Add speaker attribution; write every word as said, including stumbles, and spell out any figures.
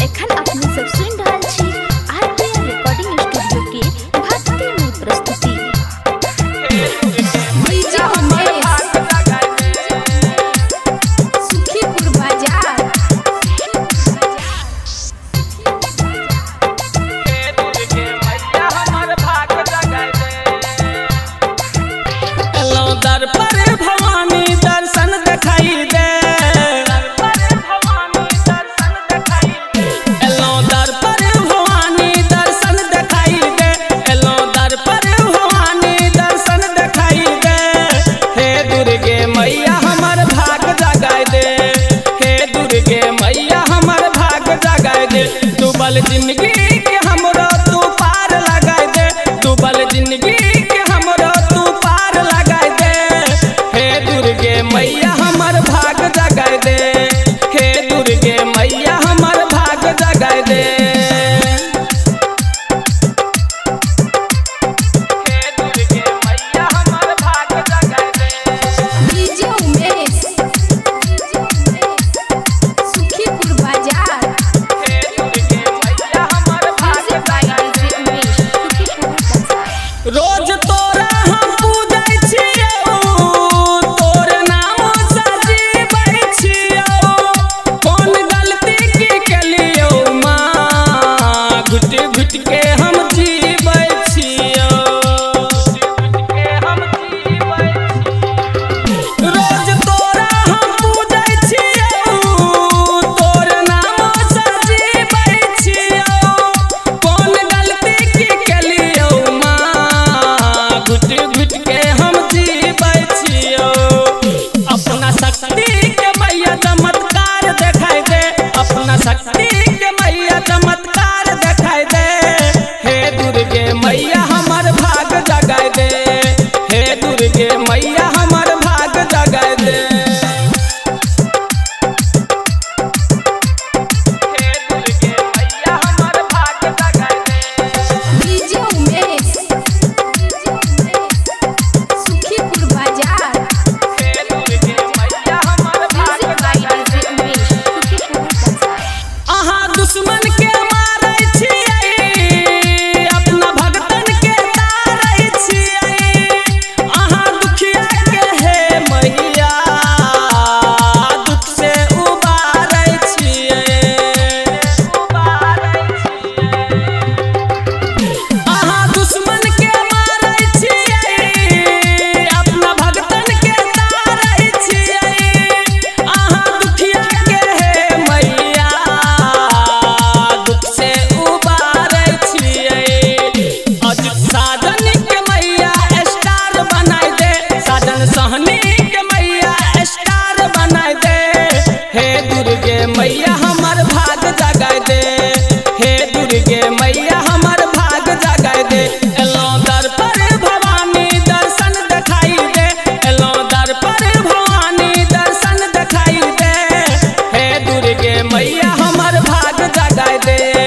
Speaker 1: एखन अपने सब सुन रहल छी आरपीआर रिकॉर्डिंग स्टूडियो के भक्तिमय प्रस्तुति। सुखीपुर बाजार
Speaker 2: दर पर भवानी दर्शन दिखाई दे, एलो दर पर भवानी दर्शन दिखाई दे, एलो दर पर भवानी दर्शन दिखाई दे। हे दुर्गे मैया हमर भाग जगाए दे, हे दुर्गे मैया हमर भाग जगाए दे। डूबल जिंदगी के हमरो तू पार लगाए दे, डूबल जिंदगी के हमरो तू पार लगाए दे। हे दुर्गे मैया हमर भाग जगाए दे, हे दुर्गे मैया हमर भाग जगाए दे। हे दुर्गे मैया हमर भाग जगाए दे।
Speaker 1: डीजे उमेश सुखीपुर बाजार
Speaker 2: हे दुर्गे मैया हमर भाग जगाए दे।
Speaker 1: उमेश सुखीपुर बाजार
Speaker 2: रोज तोरा हम पूजै छियौ, तोर नाम सजीबै छियौ। कौन गलती की केलियौ माँ, घुट घुट के हम जीबै छियौ, रोज तोरा हम पूजै छियौ, तोर नाम सजीबै छियौ। कौन गलती की केलियौ माँ, घुट घुट के हम जीबै छियौ। अपना शक्ति के मैया चमत्कार देखाई दे, अपना शक्ति के मैया चमत्कार देखाई दे। हे दुर्गे मैया हमर भाग जगाए दे, हे दुर्गे मैया हमर भाग जगाए दे। हे दुर्गे मैया हमर भाग जगाए दे।
Speaker 1: डीजे उमेश सुखीपुर बाजार
Speaker 2: हे दुर्गे मैया हमर भाग जगाए दे।
Speaker 1: उमेश सुखीपुर बाजार
Speaker 2: अहाँ दुश्मन के मारै छियै, अपना भगतन के तारै छियै। अहाँ दुखिया के हे मैया, दुख से उबारै छियै, अहाँ दुश्मन के मारै छियै, अपना भगतन के तारै छियै। अहाँ दुखिया के हे मैया, दुख से उबारै छियै। अज साजन के मैया स्टार बनाई दे, साजन सहनी के मैया स्टार बनाई दे। हे दुर्गे मैया हमर भाग जगाए दे, हे दुर्गे मैया हमर भाग जगाए दे। एलो दर पर भवानी दर्शन दिखाई दे, एलो दर पर भवानी दर्शन दिखाई दे। हे दुर्गे मैया हमर भाग जगाए दे।